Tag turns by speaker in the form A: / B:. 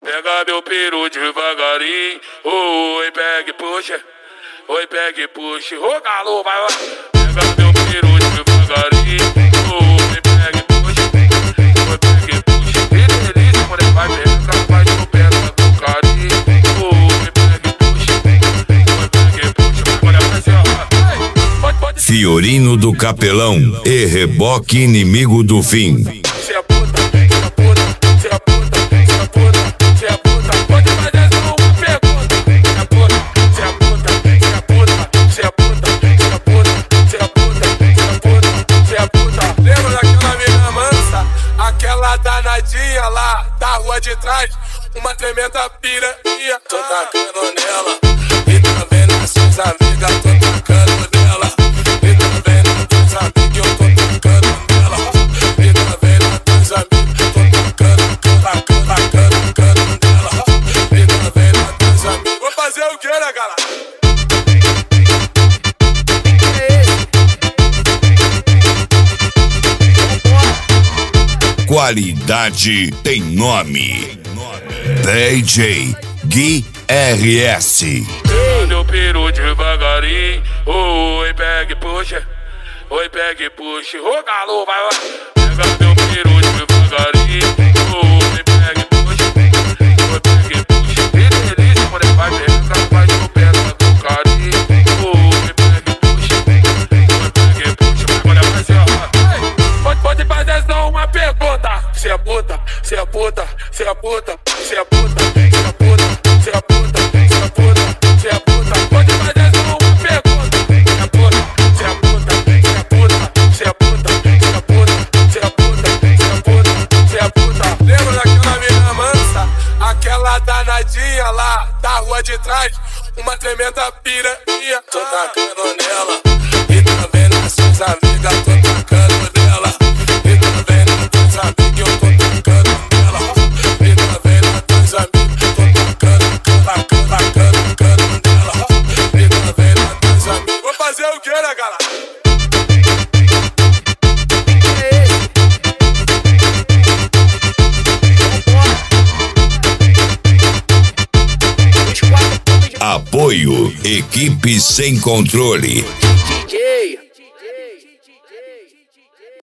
A: Pega meu peru devagarinho, oi, pega e puxa. Oi, pega e puxa, ô galo, vai lá. Pega meu peru devagarinho, oi, pega e puxa. Oi, pega e puxa, que delícia, mulher, vai pegar, vai chupando com carinho. Oi, pega e puxa, oi, pega e puxa, mulher, vai se arrumar.
B: Fiorino do Capelão e Reboque Inimigo do Fim.
A: Se a puta, se a puta, se a puta, se a puta, se a puta, pode fazer só uma pergunta. Se a puta, se a puta, se a puta, se a puta, se a puta, se a puta, se a puta, se a puta. Lembra daquela mina mansa, aquela danadinha lá da rua de trás, uma tremenda piranha. Tô tacando nela e também nas suas amigas, tô tacando nela. E também nas tuas amigas, eu tô tacando nela. E também nas tuas amigas, tô tacando nela. E também nas tuas amigas. Vou fazer o que, né, galera?
B: Qualidade tem nome. DJ Gui RS.
A: Pega meu peru devagarinho, oi, pega e puxa. Oi, pega e puxa, ô galo, vai lá. Pega meu peru devagarinho, oi, pega e puxa. Oi, pega e puxa, que delícia, mulher, vai pegar, vai chupando com carinho. Oi, pega e puxa, oi, pega e puxa, mulher, vai se arrumar. Pode fazer só uma pergunta. Se a puta, se a puta, se a puta, se a puta, se a puta, se a puta, se a puta, se a puta, pode fazer só uma pergunta. Se a puta, se a puta, se a puta, se a puta, se a puta, se a puta, se a puta, se a puta. Lembra daquela mina mansa, aquela danadinha lá da rua de trás, uma tremenda piranha. Tô tacando nela e também nas suas amigas, tô tacando nela. E também nas tuas amigas, eu tô tacando nela. E também nas tuas amigas, tô tacando nela. E também nas tuas amigas. Vou fazer o que, né, galera?
B: Apoio Equipe Sem Controle.
C: DJ